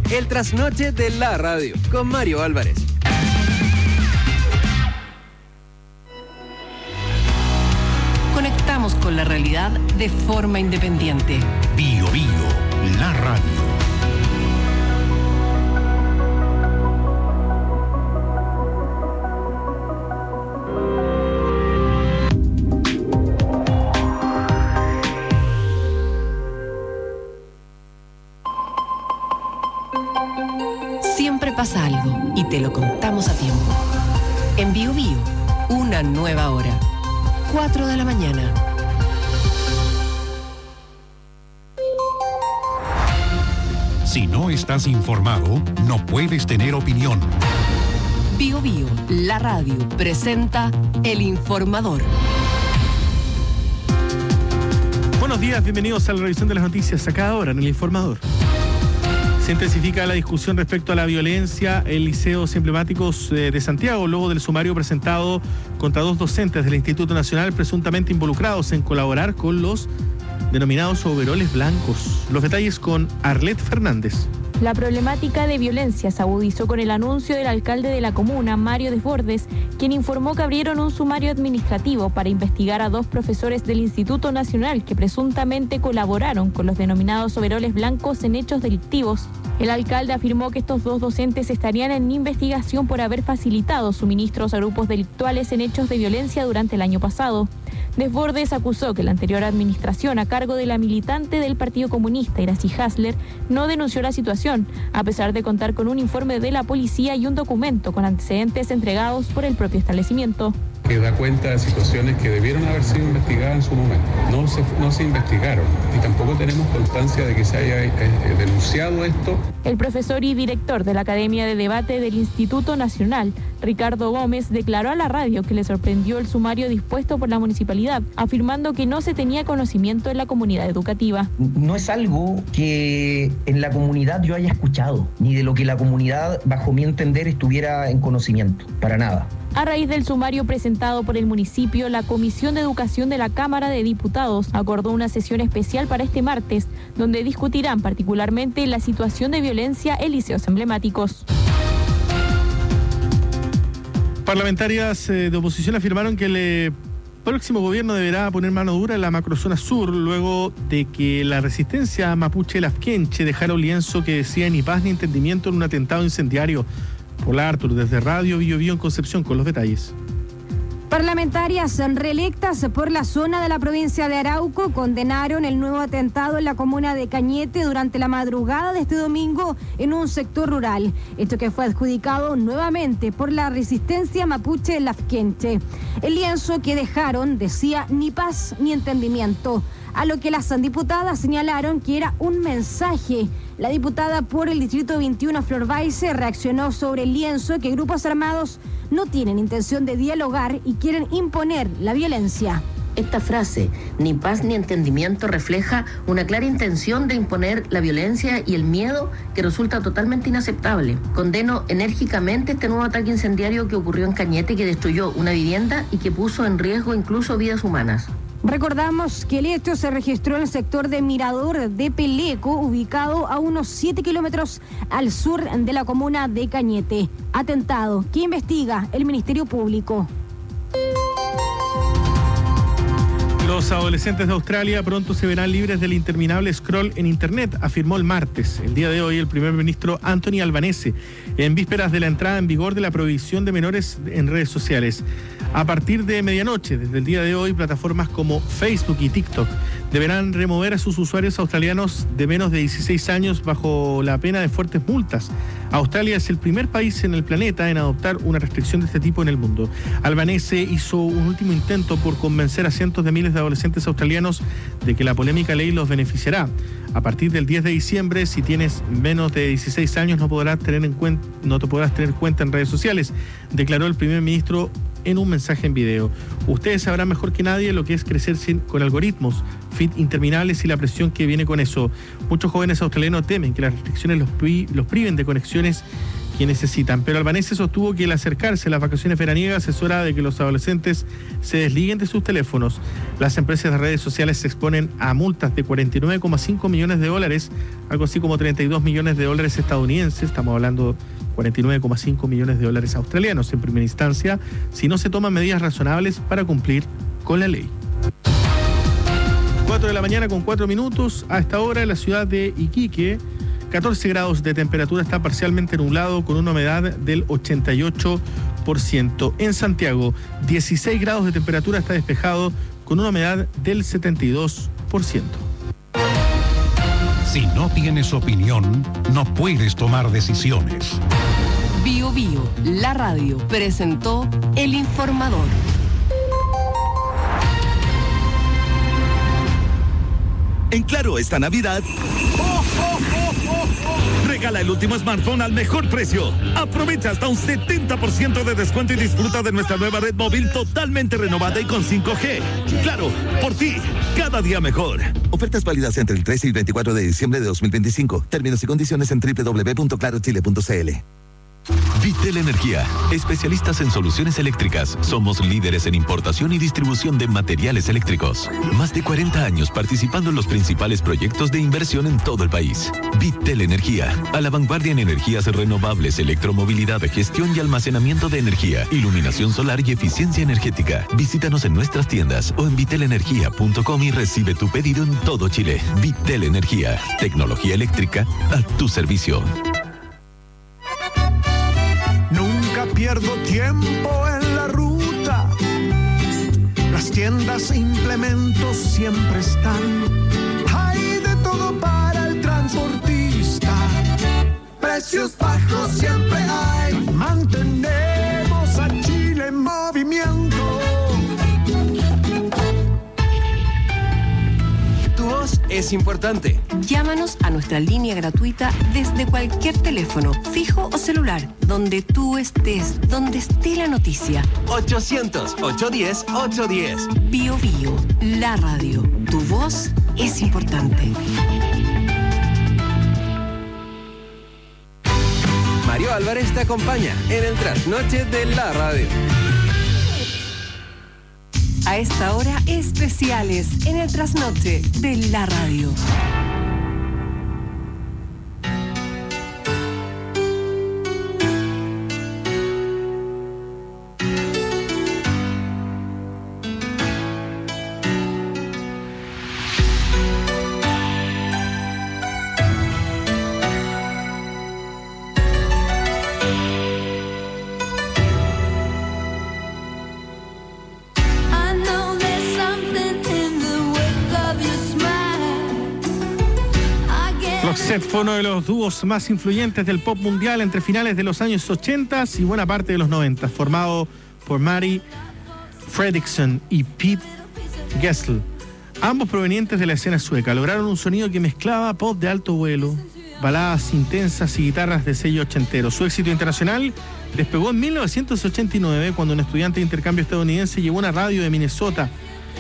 El trasnoche de la radio con Mario Álvarez. Conectamos con la realidad de forma independiente. Bio Bio, la radio. Siempre pasa algo y te lo contamos a tiempo. En Bio Bio, una nueva hora. 4 de la mañana. Si no estás informado, no puedes tener opinión. Bio Bio, la radio, presenta El Informador. Buenos días, bienvenidos a la revisión de las noticias a cada hora en El Informador. Se intensifica la discusión respecto a la violencia en liceos emblemáticos de Santiago, luego del sumario presentado contra 2 docentes del Instituto Nacional presuntamente involucrados en colaborar con los denominados overoles blancos. Los detalles con Arlet Fernández. La problemática de violencia se agudizó con el anuncio del alcalde de la comuna, Mario Desbordes, quien informó que abrieron un sumario administrativo para investigar a 2 profesores del Instituto Nacional que presuntamente colaboraron con los denominados overoles blancos en hechos delictivos. El alcalde afirmó que estos 2 docentes estarían en investigación por haber facilitado suministros a grupos delictuales en hechos de violencia durante el año pasado. Desbordes acusó que la anterior administración, a cargo de la militante del Partido Comunista, Iracy Hasler, no denunció la situación, a pesar de contar con un informe de la policía y un documento con antecedentes entregados por el propio establecimiento. Que da cuenta de situaciones que debieron haber sido investigadas en su momento. No se investigaron y tampoco tenemos constancia de que se haya denunciado esto. El profesor y director de la Academia de Debate del Instituto Nacional, Ricardo Gómez, declaró a la radio que le sorprendió el sumario dispuesto por la municipalidad, afirmando que no se tenía conocimiento en la comunidad educativa. No es algo que en la comunidad yo haya escuchado, ni de lo que la comunidad, bajo mi entender, estuviera en conocimiento, para nada. A raíz del sumario presentado por el municipio, la Comisión de Educación de la Cámara de Diputados acordó una sesión especial para este martes, donde discutirán particularmente la situación de violencia en liceos emblemáticos. Parlamentarias de oposición afirmaron que el próximo gobierno deberá poner mano dura en la macrozona sur, luego de que la resistencia mapuche Lafkenche dejara un lienzo que decía ni paz ni entendimiento en un atentado incendiario. Hola Artur, desde Radio Bio Bio en Concepción con los detalles. Parlamentarias reelectas por la zona de la provincia de Arauco condenaron el nuevo atentado en la comuna de Cañete durante la madrugada de este domingo en un sector rural. Esto que fue adjudicado nuevamente por la resistencia mapuche Lafkenche. El lienzo que dejaron decía ni paz ni entendimiento, a lo que las diputadas señalaron que era un mensaje. La diputada por el Distrito 21, Flor Baise, reaccionó sobre el lienzo que grupos armados no tienen intención de dialogar y quieren imponer la violencia. Esta frase, ni paz ni entendimiento, refleja una clara intención de imponer la violencia y el miedo que resulta totalmente inaceptable. Condeno enérgicamente este nuevo ataque incendiario que ocurrió en Cañete, que destruyó una vivienda y que puso en riesgo incluso vidas humanas. Recordamos que el hecho se registró en el sector de Mirador de Peleco, ubicado a unos 7 kilómetros al sur de la comuna de Cañete. Atentado que investiga el Ministerio Público. Los adolescentes de Australia pronto se verán libres del interminable scroll en Internet, afirmó el martes. El día de hoy, el primer ministro Anthony Albanese, en vísperas de la entrada en vigor de la prohibición de menores en redes sociales. A partir de medianoche, desde el día de hoy, plataformas como Facebook y TikTok deberán remover a sus usuarios australianos de menos de 16 años bajo la pena de fuertes multas. Australia es el primer país en el planeta en adoptar una restricción de este tipo en el mundo. Albanese hizo un último intento por convencer a cientos de miles de adolescentes australianos de que la polémica ley los beneficiará. A partir del 10 de diciembre, si tienes menos de 16 años, no te podrás tener cuenta en redes sociales, declaró el primer ministro en un mensaje en video. Ustedes sabrán mejor que nadie lo que es crecer con algoritmos, feed interminables y la presión que viene con eso. Muchos jóvenes australianos temen que las restricciones los priven de conexiones que necesitan. Pero Albanese sostuvo que el acercarse a las vacaciones veraniegas es hora de que los adolescentes se desliguen de sus teléfonos. Las empresas de redes sociales se exponen a multas de $49,5 millones, algo así como $32 millones estadounidenses. Estamos hablando $49,5 millones australianos en primera instancia, si no se toman medidas razonables para cumplir con la ley. 4 de la mañana con 4 minutos. A esta hora en la ciudad de Iquique, 14 grados de temperatura, está parcialmente nublado con una humedad del 88%. En Santiago, 16 grados de temperatura, está despejado con una humedad del 72%. Si no tienes opinión, no puedes tomar decisiones. Bio Bio, la radio, presentó El Informador. En Claro, esta Navidad, regala el último smartphone al mejor precio. Aprovecha hasta un 70% de descuento y disfruta de nuestra nueva red móvil totalmente renovada y con 5G. Claro, por ti, cada día mejor. Ofertas válidas entre el 13 y 24 de diciembre de 2025. Términos y condiciones en www.clarochile.cl. Vitel Energía, especialistas en soluciones eléctricas. Somos líderes en importación y distribución de materiales eléctricos. Más de 40 años participando en los principales proyectos de inversión en todo el país. Vitel Energía, a la vanguardia en energías renovables, electromovilidad, gestión y almacenamiento de energía, iluminación solar y eficiencia energética. Visítanos en nuestras tiendas o en vitelenergia.com y recibe tu pedido en todo Chile. Vitel Energía, tecnología eléctrica a tu servicio. Nunca pierdo tiempo en la ruta. Las tiendas e implementos siempre están. Hay de todo para el transportista. Precios bajos siempre hay. Mantenemos a Chile en movimiento. Tu voz es importante. Llámanos a nuestra línea gratuita desde cualquier teléfono, fijo o celular, donde tú estés, donde esté la noticia. 800-810-810. Bio Bio, la radio. Tu voz es importante. Mario Álvarez te acompaña en el trasnoche de la radio. A esta hora, especiales en el trasnoche de la radio. Roxette fue uno de los dúos más influyentes del pop mundial entre finales de los años 80 y buena parte de los 90, formado por Mari Fredriksson y Pete Gessle, ambos provenientes de la escena sueca. Lograron un sonido que mezclaba pop de alto vuelo, baladas intensas y guitarras de sello ochentero. Su éxito internacional despegó en 1989 cuando un estudiante de intercambio estadounidense llevó a una radio de Minnesota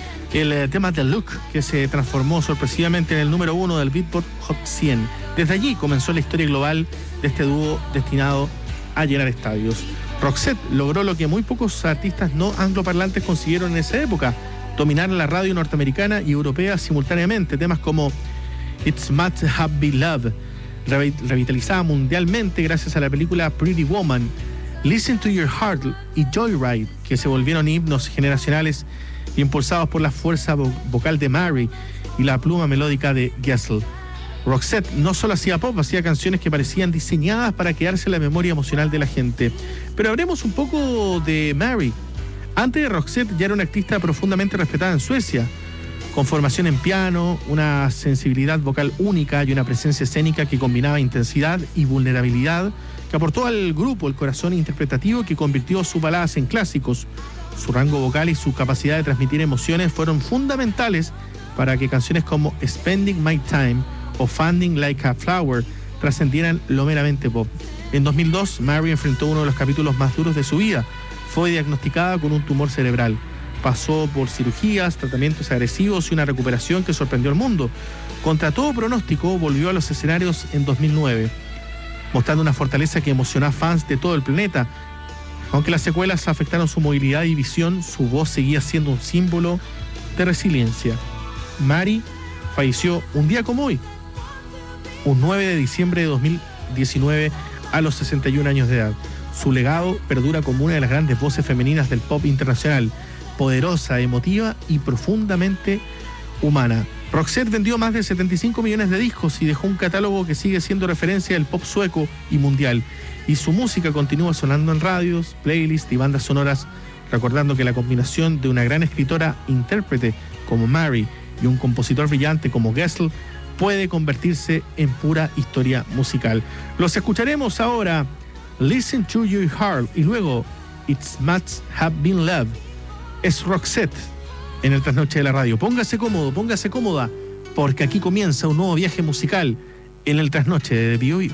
el tema The Look, que se transformó sorpresivamente en el número 1 del Beatport Hot 100. Desde allí comenzó la historia global de este dúo destinado a llenar estadios. Roxette logró lo que muy pocos artistas no angloparlantes consiguieron en esa época: dominar la radio norteamericana y europea simultáneamente. Temas como It's Must Have Been Love, revitalizada mundialmente gracias a la película Pretty Woman, Listen to Your Heart y Joyride, que se volvieron himnos generacionales impulsados por la fuerza vocal de Mari y la pluma melódica de Gessle. Roxette no solo hacía pop, hacía canciones que parecían diseñadas para quedarse en la memoria emocional de la gente. Pero hablemos un poco de Mari. Antes de Roxette ya era una artista profundamente respetada en Suecia, con formación en piano, una sensibilidad vocal única y una presencia escénica que combinaba intensidad y vulnerabilidad, que aportó al grupo el corazón interpretativo que convirtió sus baladas en clásicos. Su rango vocal y su capacidad de transmitir emociones fueron fundamentales para que canciones como Spending My Time o Funding Like a Flower trascendieran lo meramente pop. En 2002, Mari enfrentó uno de los capítulos más duros de su vida. Fue diagnosticada con un tumor cerebral. Pasó por cirugías, tratamientos agresivos y una recuperación que sorprendió al mundo. Contra todo pronóstico, volvió a los escenarios en 2009. mostrando una fortaleza que emocionó a fans de todo el planeta. Aunque las secuelas afectaron su movilidad y visión, su voz seguía siendo un símbolo de resiliencia. Mary falleció un día como hoy, un 9 de diciembre de 2019, a los 61 años de edad. Su legado perdura como una de las grandes voces femeninas del pop internacional, poderosa, emotiva y profundamente humana. Roxette vendió más de 75 millones de discos y dejó un catálogo que sigue siendo referencia del pop sueco y mundial. Y su música continúa sonando en radios, playlists y bandas sonoras, recordando que la combinación de una gran escritora intérprete como Mary y un compositor brillante como Gessle puede convertirse en pura historia musical. Los escucharemos ahora, Listen to Your Heart, y luego It Must Have Been Love. Es Roxette en el Trasnoche de la Radio. Póngase cómodo, póngase cómoda, porque aquí comienza un nuevo viaje musical en el Trasnoche de Bio Bio.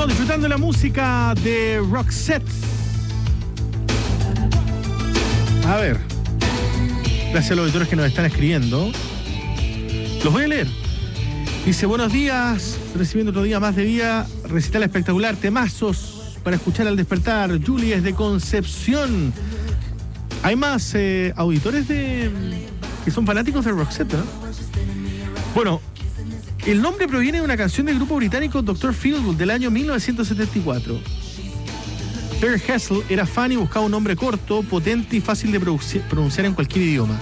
Estamos disfrutando de la música de Roxette. A ver, gracias a los auditores que nos están escribiendo. Los voy a leer. Dice, buenos días, recibiendo otro día más de vida, recital espectacular, temazos para escuchar al despertar. Julie es de Concepción. Hay más auditores que son fanáticos de Roxette, ¿no? Bueno, el nombre proviene de una canción del grupo británico Dr. Feelgood del año 1974. Per Hessel era fan y buscaba un nombre corto, potente y fácil de pronunciar en cualquier idioma.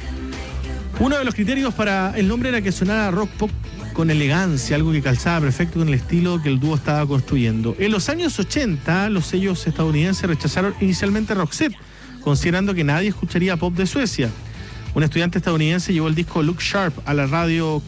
Uno de los criterios para el nombre era que sonara rock pop con elegancia, algo que calzaba perfecto con el estilo que el dúo estaba construyendo. En los años 80, los sellos estadounidenses rechazaron inicialmente Roxette, considerando que nadie escucharía pop de Suecia. Un estudiante estadounidense llevó el disco Look Sharp a la radio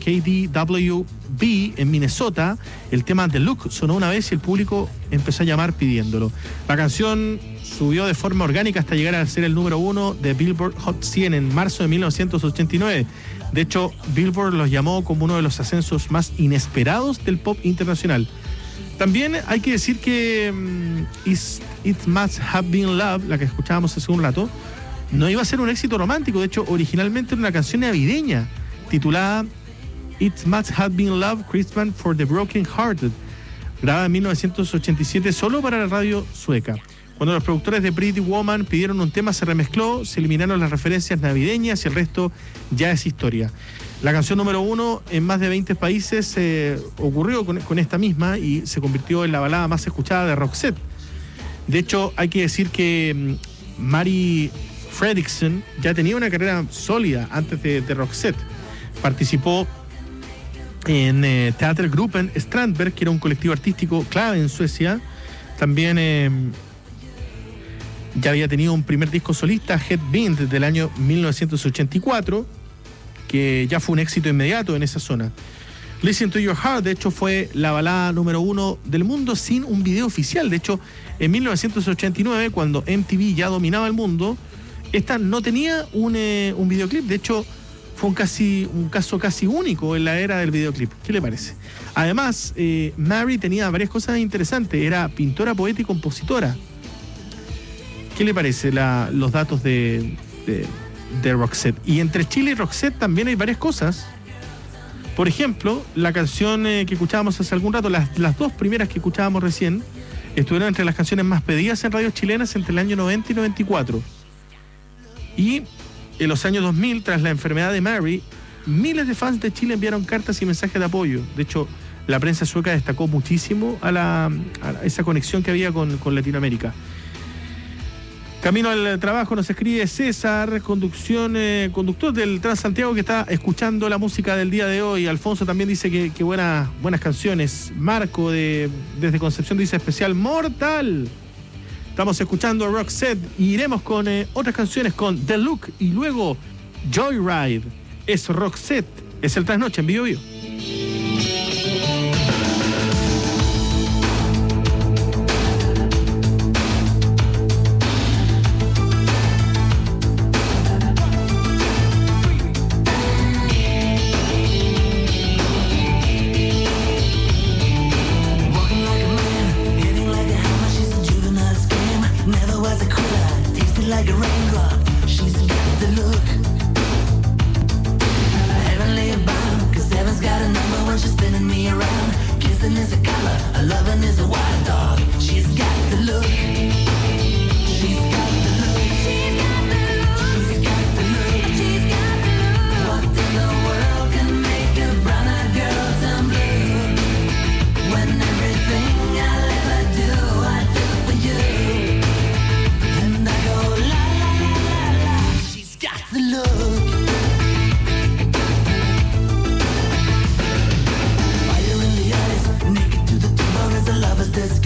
KDWB en Minnesota. El tema The Look sonó una vez y el público empezó a llamar pidiéndolo. La canción subió de forma orgánica hasta llegar a ser el número 1 de Billboard Hot 100 en marzo de 1989. De hecho, Billboard los llamó como uno de los ascensos más inesperados del pop internacional. También hay que decir que It Must Have Been Love, la que escuchábamos hace un rato, no iba a ser un éxito romántico. De hecho, originalmente era una canción navideña titulada It Must Have Been Love, Christmas for the Broken Hearted, grabada en 1987 solo para la radio sueca. Cuando los productores de Pretty Woman pidieron un tema, se remezcló, se eliminaron las referencias navideñas y el resto ya es historia. La canción número 1 en más de 20 países ocurrió con esta misma y se convirtió en la balada más escuchada de Roxette. De hecho, hay que decir que Mari Fredriksson ya tenía una carrera sólida antes de Roxette. Participó en Teatergruppen Strandberg, que era un colectivo artístico clave en Suecia. También ya había tenido un primer disco solista, Headwind, del año 1984, que ya fue un éxito inmediato en esa zona. Listen to Your Heart, de hecho, fue la balada número 1 del mundo sin un video oficial. De hecho, en 1989, cuando MTV ya dominaba el mundo, esta no tenía un videoclip. De hecho, fue un caso casi único en la era del videoclip. ¿Qué le parece? Además, Mary tenía varias cosas interesantes. Era pintora, poeta y compositora. ¿Qué le parece los datos de Roxette? Y entre Chile y Roxette también hay varias cosas. Por ejemplo, la canción que escuchábamos hace algún rato, las dos primeras que escuchábamos recién, estuvieron entre las canciones más pedidas en radios chilenas entre el año 90 y 94. Y en los años 2000, tras la enfermedad de Mary, miles de fans de Chile enviaron cartas y mensajes de apoyo. De hecho, la prensa sueca destacó muchísimo a esa conexión que había con Latinoamérica. Camino al trabajo nos escribe César, conductor del Transantiago, que está escuchando la música del día de hoy. Alfonso también dice que buenas canciones. Marco desde Concepción dice especial mortal. Estamos escuchando Roxette y iremos con otras canciones, con The Look y luego Joyride. Es Roxette, es el Trasnoche en Bio Bio. Like a raindrop, she's got the look. Heavenly bound, 'cause heaven's got a number when she's spinning me around. Kissing is a color, a loving is a wild dog. She's got the look. She's got the look. She's got the look. She's got the look. She's got the look. What in the world can make a brown-eyed girl turn blue? When everything I'll ever do, I do for you. And I go la la la la la. She's got the look. Fire in the eyes, naked to the bone as a lover's disguise.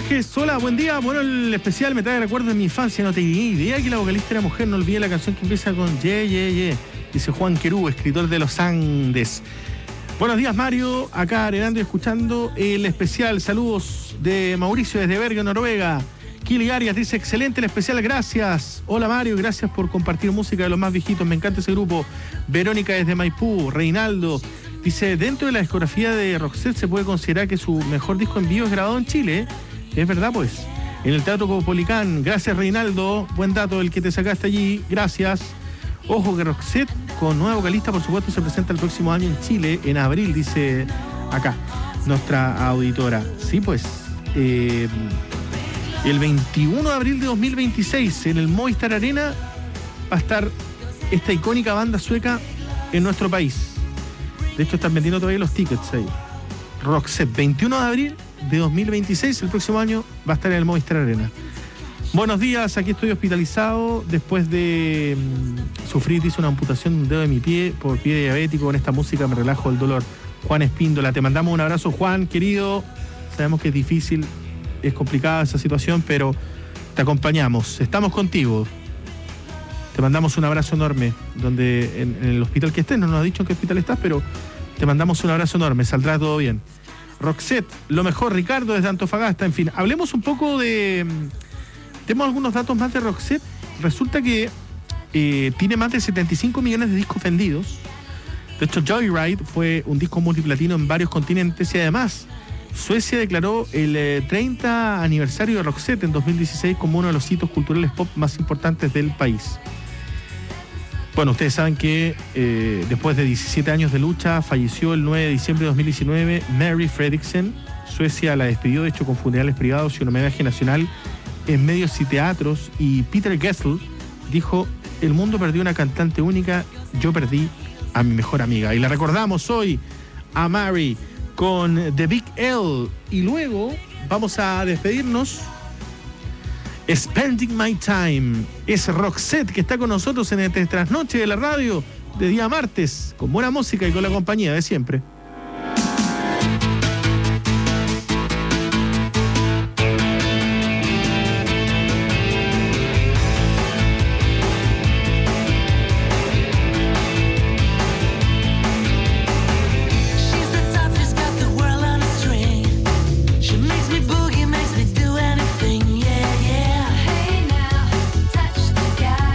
Lajes, hola, buen día. Bueno, el especial me trae recuerdos de mi infancia. No tenía idea que la vocalista era mujer. No olvidé la canción que empieza con Ye, Ye, Ye. Dice Juan Querú, escritor de Los Andes. Buenos días, Mario. Acá arenando y escuchando el especial. Saludos de Mauricio desde Bergen, Noruega. Kili Arias dice, excelente el especial, gracias. Hola, Mario, gracias por compartir música de los más viejitos. Me encanta ese grupo. Verónica desde Maipú. Reinaldo dice, dentro de la discografía de Roxette se puede considerar que su mejor disco en vivo es grabado en Chile. Es verdad, pues. En el Teatro Caupolicán. Gracias, Reinaldo. Buen dato el que te sacaste allí. Gracias. Ojo que Roxette, con nueva vocalista, por supuesto, se presenta el próximo año en Chile, en abril, dice acá nuestra auditora. Sí, pues. El 21 de abril de 2026, en el Movistar Arena, va a estar esta icónica banda sueca en nuestro país. De hecho, están vendiendo todavía los tickets ahí. Roxette, 21 de abril de 2026, el próximo año va a estar en el Movistar Arena. Buenos días, aquí estoy hospitalizado después de sufrir, dice, una amputación de un dedo de mi pie por pie diabético. Con esta música me relajo el dolor. Juan Espíndola, te mandamos un abrazo, Juan, querido. Sabemos que es difícil, es complicada esa situación, pero te acompañamos, estamos contigo. Te mandamos un abrazo enorme, donde en el hospital que estés, no nos has dicho en qué hospital estás, pero te mandamos un abrazo enorme, saldrá todo bien. Roxette, lo mejor, Ricardo desde Antofagasta. En fin, hablemos un poco de... Tenemos algunos datos más de Roxette. Resulta que tiene más de 75 millones de discos vendidos. De hecho, Joyride fue un disco multiplatino en varios continentes y además Suecia declaró el 30 aniversario de Roxette en 2016 como uno de los hitos culturales pop más importantes del país. Bueno, ustedes saben que después de 17 años de lucha falleció el 9 de diciembre de 2019 Mary Fredriksson. Suecia la despidió, de hecho, con funerales privados y un homenaje nacional en medios y teatros. Y Peter Gessle dijo, el mundo perdió una cantante única, yo perdí a mi mejor amiga. Y la recordamos hoy a Mary con The Big L. Y luego vamos a despedirnos. Spending My Time. Es Roxette que está con nosotros en este trasnoche de la radio de día martes, con buena música y con la compañía de siempre.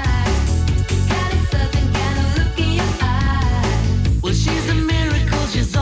She's a miracle, she's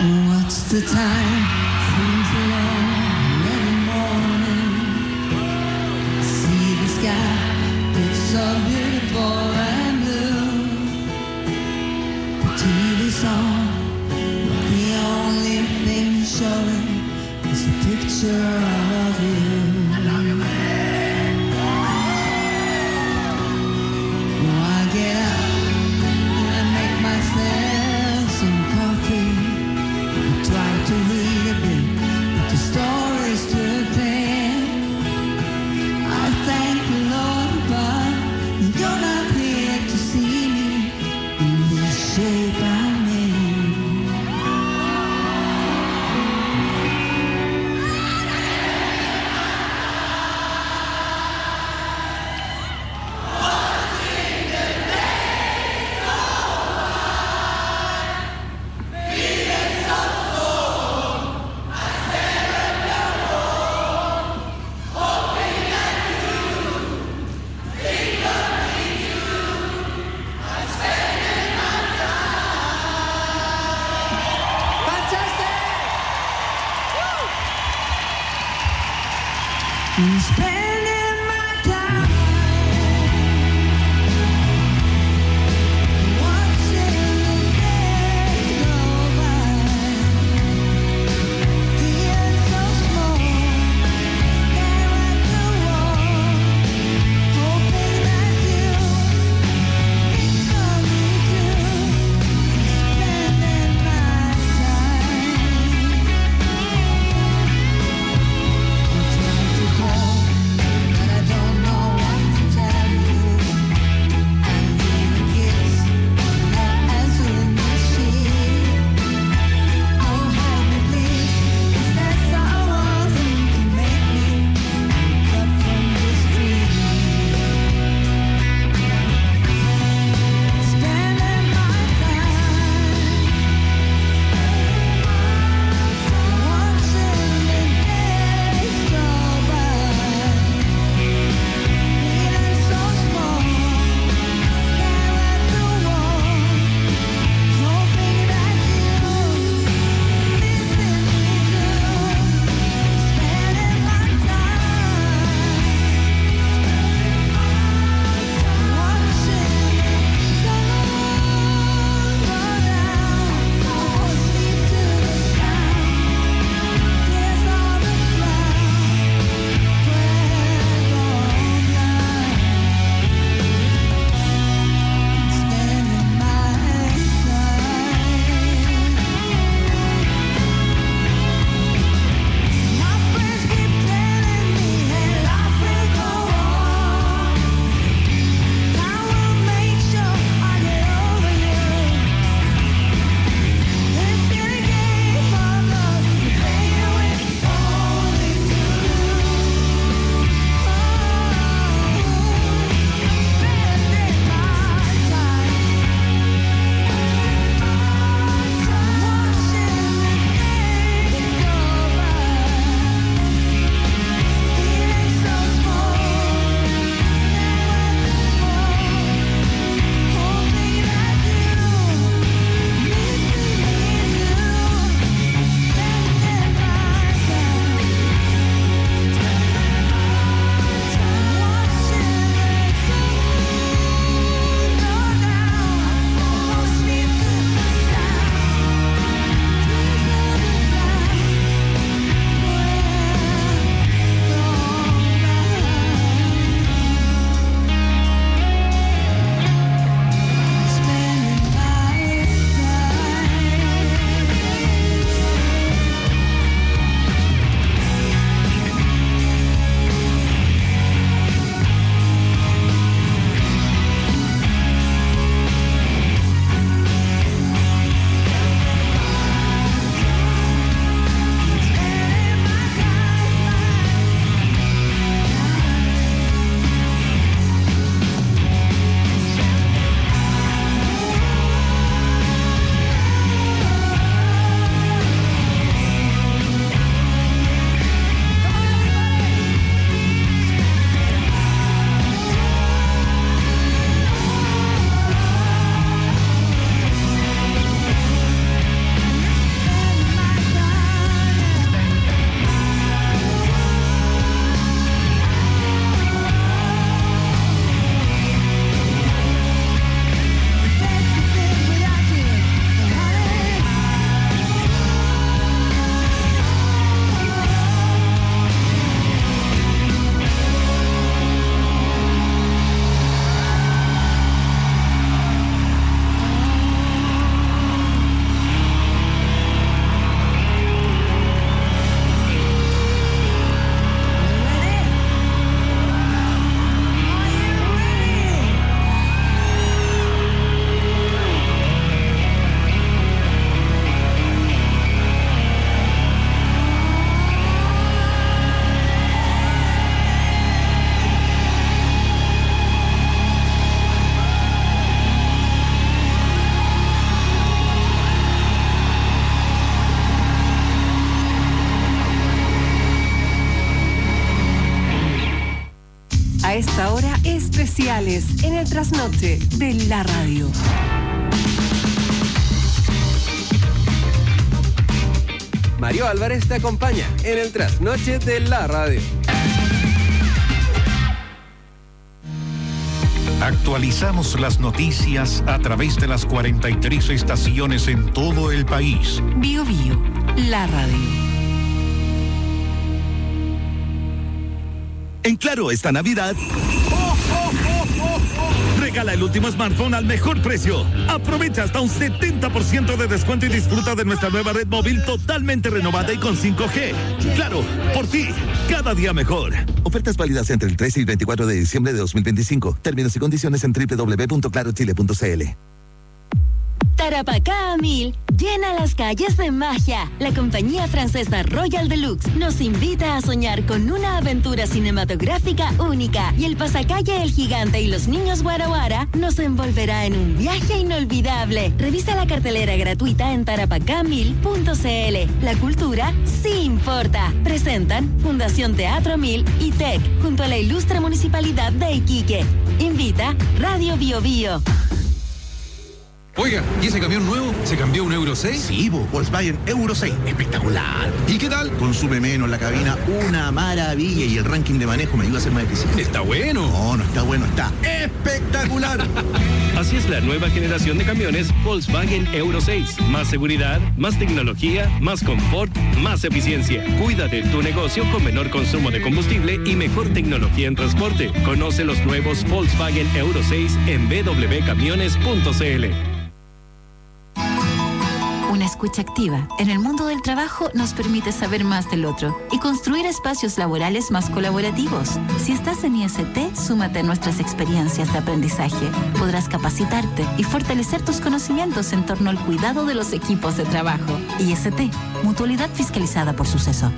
What's the time? Seems a long morning. See the sky, it's so beautiful and blue. The TV's on, but the only thing showing is a picture of you. I get up and I make myself some coffee. Try to read a bit, but the story's too thin. I thank the Lord above, you're not here to see me in the shape I'm in. especiales en el trasnoche de la radio. Mario Álvarez te acompaña en el trasnoche de la radio. Actualizamos las noticias a través de las 43 estaciones en todo el país. Bio Bio, la radio. En Claro, esta Navidad, regala el último smartphone al mejor precio. Aprovecha hasta un 70% de descuento y disfruta de nuestra nueva red móvil totalmente renovada y con 5G. Claro, por ti, cada día mejor. Ofertas válidas entre el 13 y 24 de diciembre de 2025. Términos y condiciones en www.clarochile.cl. Tarapacá a 1000 llena las calles de magia. La compañía francesa Royal Deluxe nos invita a soñar con una aventura cinematográfica única y el pasacalle El Gigante y los Niños Guara Guara nos envolverá en un viaje inolvidable. Revisa la cartelera gratuita en tarapacá1000.cl. La cultura sí importa. Presentan Fundación Teatro 1000 y TEC junto a la ilustre Municipalidad de Iquique. Invita Radio Bio Bio. Oiga, ¿y ese camión nuevo? ¿Se cambió un Euro 6? Sí, Volkswagen Euro 6. Espectacular. ¿Y qué tal? Consume menos la cabina, una maravilla. Y el ranking de manejo me ayuda a ser más eficiente. ¿Está bueno? No, no está bueno, está espectacular. Así es la nueva generación de camiones Volkswagen Euro 6. Más seguridad, más tecnología, más confort, más eficiencia. Cuida de tu negocio con menor consumo de combustible y mejor tecnología en transporte. Conoce los nuevos Volkswagen Euro 6 en www.camiones.cl. Una escucha activa en el mundo del trabajo nos permite saber más del otro y construir espacios laborales más colaborativos. Si estás en IST, súmate a nuestras experiencias de aprendizaje. Podrás capacitarte y fortalecer tus conocimientos en torno al cuidado de los equipos de trabajo. IST, Mutualidad Fiscalizada por Suceso.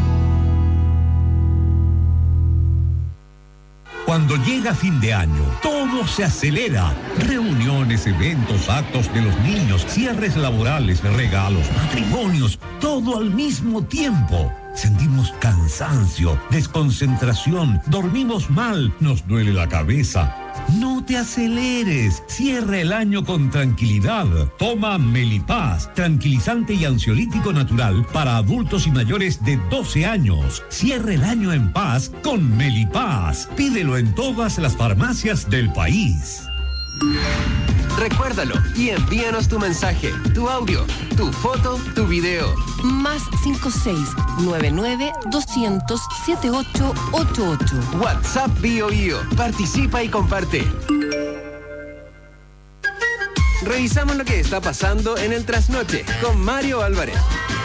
Cuando llega fin de año, todo se acelera. Reuniones, eventos, actos de los niños, cierres laborales, regalos, matrimonios, todo al mismo tiempo. Sentimos cansancio, desconcentración, dormimos mal, nos duele la cabeza. No te aceleres, cierra el año con tranquilidad. Toma Melipaz, tranquilizante y ansiolítico natural para adultos y mayores de 12 años. Cierra el año en paz con Melipaz. Pídelo en todas las farmacias del país. Recuérdalo y envíanos tu mensaje, tu audio, tu foto, tu video. Más 56-99-200-7888. WhatsApp Bio Bio. Participa y comparte. Revisamos lo que está pasando en el trasnoche con Mario Álvarez.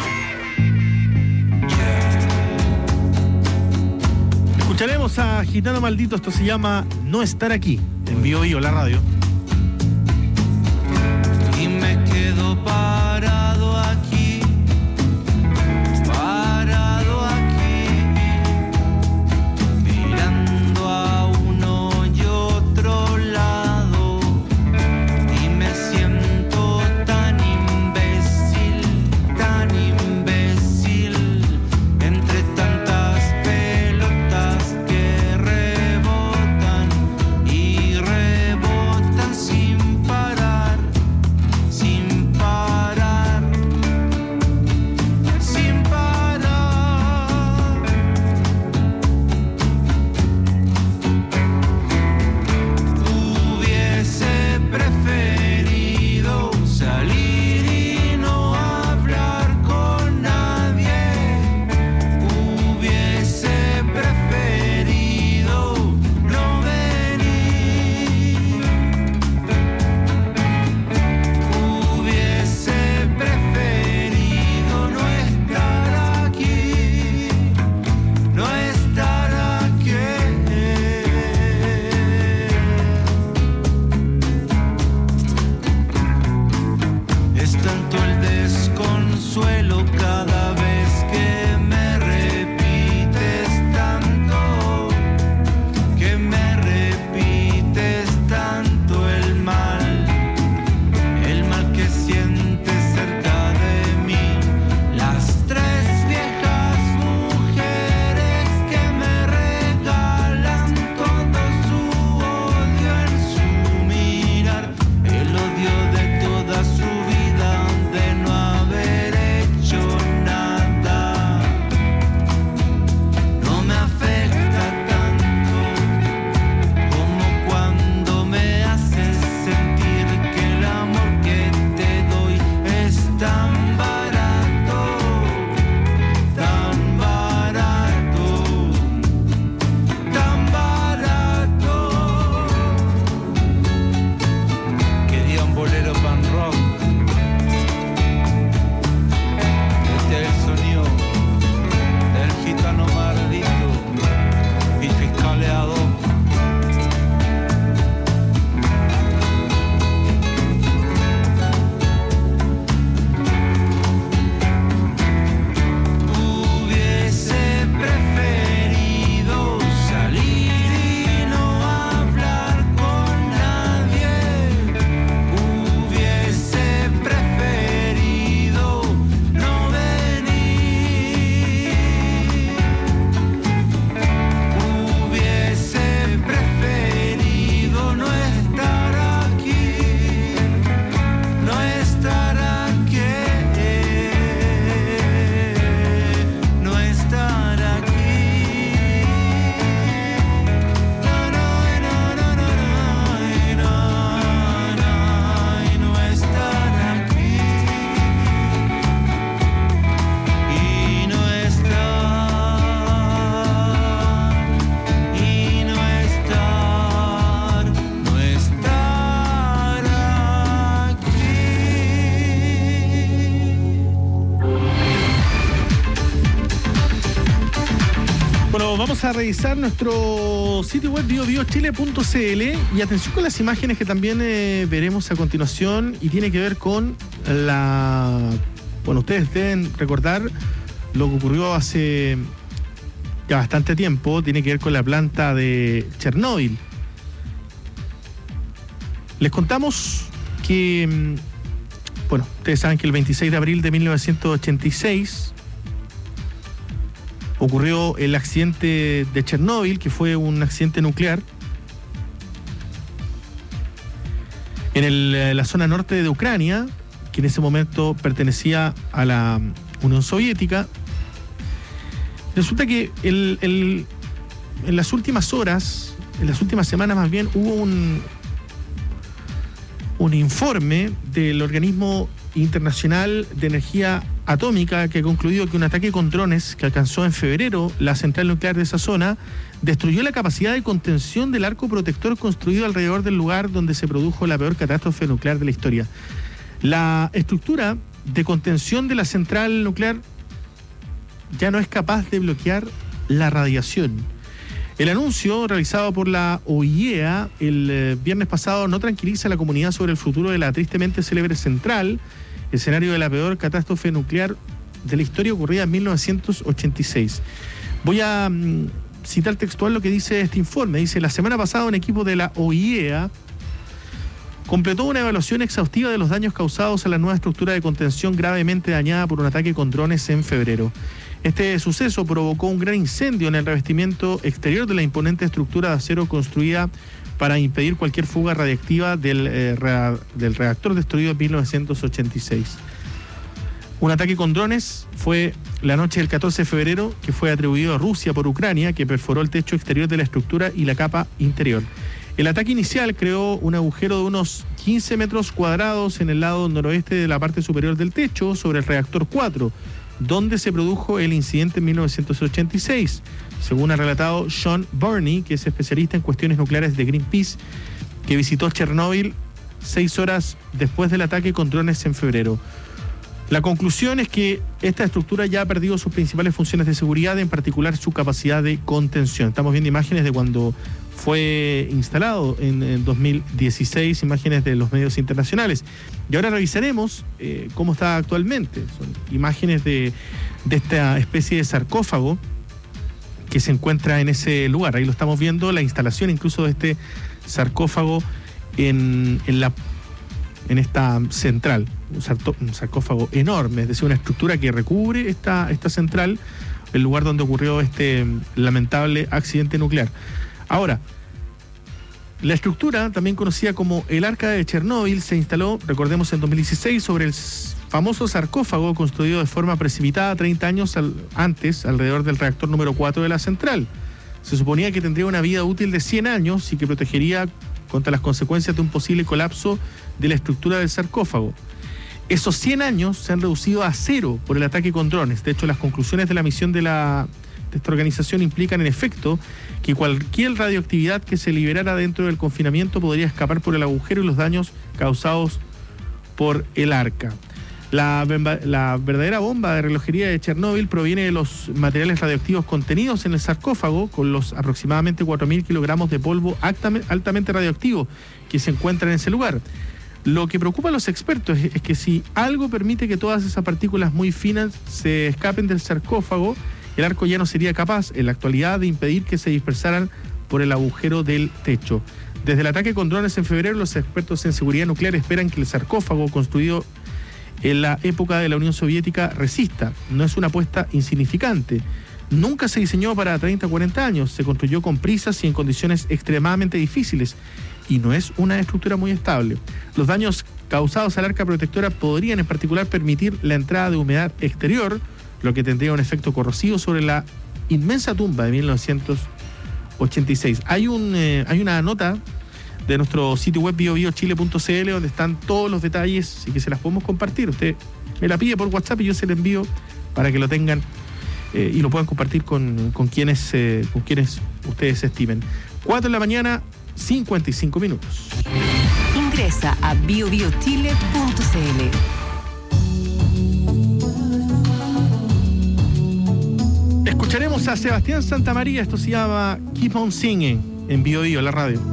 Escucharemos a Gitano Maldito. Esto se llama No Estar Aquí en Bio Bio, la radio. Y me quedo parado aquí, mirando a uno y otro lado, y me siento tan imbécil, entre tantas pelotas que rebotan y rebotan. bolero pan rock. Este es el sonido del gitano maldito y fiscaleado. Vamos a revisar nuestro sitio web biobiochile.cl y atención con las imágenes que también veremos a continuación, y tiene que ver con bueno, ustedes deben recordar lo que ocurrió hace ya bastante tiempo, tiene que ver con la planta de Chernóbil. Les contamos que, bueno, ustedes saben que el 26 de abril de 1986 ocurrió el accidente de Chernóbil, que fue un accidente nuclear en la zona norte de Ucrania, que en ese momento pertenecía a la Unión Soviética. Resulta que en las últimas horas, en las últimas semanas más bien, hubo un informe del Organismo Internacional de Energía Atómica que ha concluido que un ataque con drones que alcanzó en febrero la central nuclear de esa zona destruyó la capacidad de contención del arco protector construido alrededor del lugar donde se produjo la peor catástrofe nuclear de la historia. La estructura de contención de la central nuclear ya no es capaz de bloquear la radiación. El anuncio realizado por la OIEA el viernes pasado no tranquiliza a la comunidad sobre el futuro de la tristemente célebre central, escenario de la peor catástrofe nuclear de la historia ocurrida en 1986. Voy a citar textual lo que dice este informe. Dice: la semana pasada un equipo de la OIEA completó una evaluación exhaustiva de los daños causados a la nueva estructura de contención gravemente dañada por un ataque con drones en febrero. Este suceso provocó un gran incendio en el revestimiento exterior de la imponente estructura de acero construida para impedir cualquier fuga radiactiva del reactor destruido en 1986. Un ataque con drones fue la noche del 14 de febrero, que fue atribuido a Rusia por Ucrania, que perforó el techo exterior de la estructura y la capa interior. El ataque inicial creó un agujero de unos 15 metros cuadrados en el lado noroeste de la parte superior del techo, sobre el reactor 4, donde se produjo el incidente en 1986, según ha relatado Sean Burney, que es especialista en cuestiones nucleares de Greenpeace, que visitó Chernóbil 6 horas después del ataque con drones en febrero. La conclusión es que esta estructura ya ha perdido sus principales funciones de seguridad, en particular su capacidad de contención. Estamos viendo imágenes de cuando fue instalado en 2016, imágenes de los medios internacionales. Y ahora revisaremos cómo está actualmente. Son imágenes de esta especie de sarcófago que se encuentra en ese lugar. Ahí lo estamos viendo, la instalación incluso de este sarcófago en esta central. Un sarcófago enorme, es decir, una estructura que recubre esta central, el lugar donde ocurrió este lamentable accidente nuclear. Ahora, la estructura, también conocida como el Arca de Chernóbil, se instaló, recordemos, en 2016 sobre el famoso sarcófago construido de forma precipitada 30 años antes, alrededor del reactor número 4 de la central. Se suponía que tendría una vida útil de 100 años y que protegería contra las consecuencias de un posible colapso de la estructura del sarcófago. Esos 100 años se han reducido a 0 por el ataque con drones. De hecho, las conclusiones de la misión de esta organización implican, en efecto, que cualquier radioactividad que se liberara dentro del confinamiento podría escapar por el agujero y los daños causados por el Arca. La verdadera bomba de relojería de Chernóbil proviene de los materiales radioactivos contenidos en el sarcófago, con los aproximadamente 4.000 kilogramos de polvo altamente radioactivo que se encuentran en ese lugar. Lo que preocupa a los expertos es que si algo permite que todas esas partículas muy finas se escapen del sarcófago, el arco ya no sería capaz en la actualidad de impedir que se dispersaran por el agujero del techo. Desde el ataque con drones en febrero, los expertos en seguridad nuclear esperan que el sarcófago construido en la época de la Unión Soviética resista. No es una apuesta insignificante. Nunca se diseñó para 30 o 40 años, se construyó con prisas y en condiciones extremadamente difíciles, y no es una estructura muy estable. Los daños causados al arca protectora podrían en particular permitir la entrada de humedad exterior, lo que tendría un efecto corrosivo sobre la inmensa tumba de 1986. Hay una nota de nuestro sitio web biobiochile.cl donde están todos los detalles y que se las podemos compartir. Usted me la pide por WhatsApp y yo se la envío para que lo tengan y lo puedan compartir con quienes ustedes estimen. 4 de la mañana, 55 minutos. Ingresa a biobiochile.cl. Escucharemos a Sebastián Santamaría. Esto se llama Keep on Singing en Bio Bio, la radio.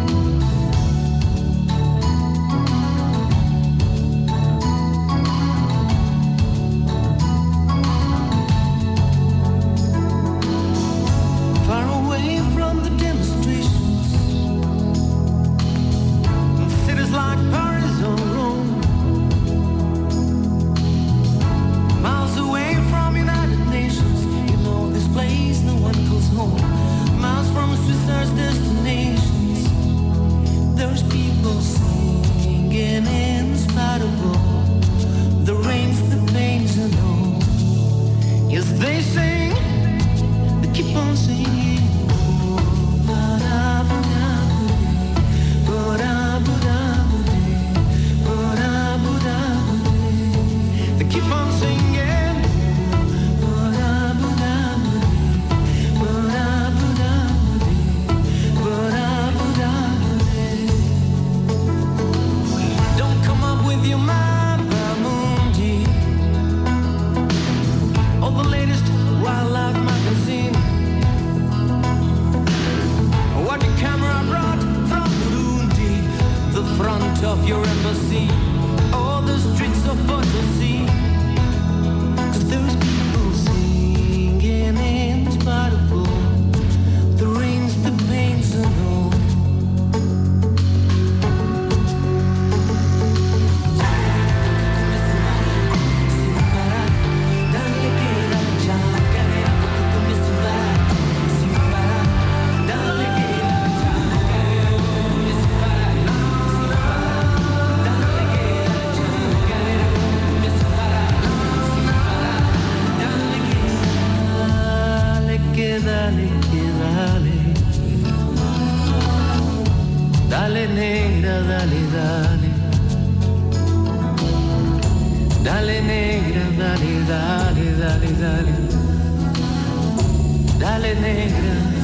Of your embassy, all the streets of Battersea, 'cause there's people singing in spite of all the rains, the pains and all. Dale negra, dale, dale. Dale negra, dale, dale, dale, dale. Dale negra.